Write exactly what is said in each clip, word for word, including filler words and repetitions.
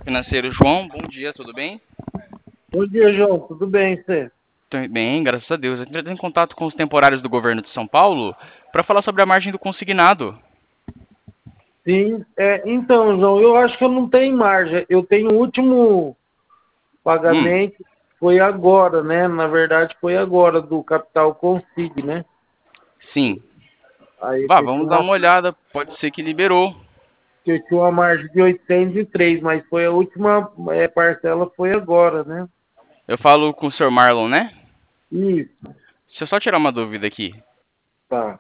assessor financeiro João. Bom dia, tudo bem? Bom dia, João. Tudo bem, você? Tudo bem, graças a Deus. Eu estou em contato com os temporários do governo de São Paulo para falar sobre a margem do consignado. Sim. É, então, João, eu acho que eu não tenho margem. Eu tenho o último Hum, pagamento, foi agora, né? Na verdade, foi agora, do Capital Consig, né? sim. Aí Vá, que eu tinha vamos dar uma, uma olhada. Pode ser que liberou. que eu tinha uma margem de oitocentos e três, mas foi a última é, parcela, foi agora, né? Eu falo com o senhor Marlon, né? Isso, Deixa eu só tirar uma dúvida aqui. tá.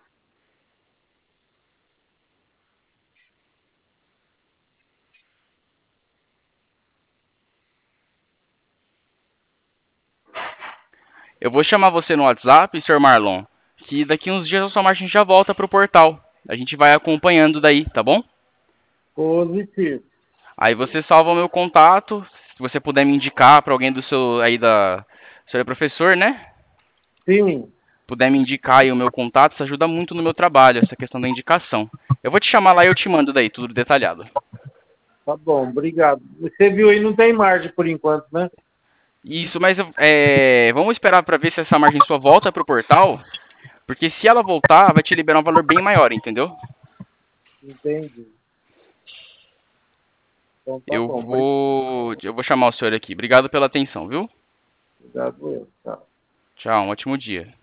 Eu vou chamar você no WhatsApp, senhor Marlon, que daqui uns dias a sua margem já volta pro portal. A gente vai acompanhando daí, tá bom? Positivo. Aí você salva o meu contato. Se você puder me indicar para alguém do seu aí da, o senhor é professor, né? Sim, Puder me indicar aí o meu contato, isso ajuda muito no meu trabalho, essa questão da indicação. Eu vou te chamar lá e eu te mando daí, tudo detalhado. tá bom, obrigado. Você viu aí, não tem margem por enquanto, né? Isso, mas é, vamos esperar para ver se essa margem sua volta pro portal, porque se ela voltar, vai te liberar um valor bem maior, entendeu? Entendi. Então tá Eu bom, vou, eu vou chamar o senhor aqui. Obrigado pela atenção, viu? obrigado eu. Tá. Tchau, um ótimo dia.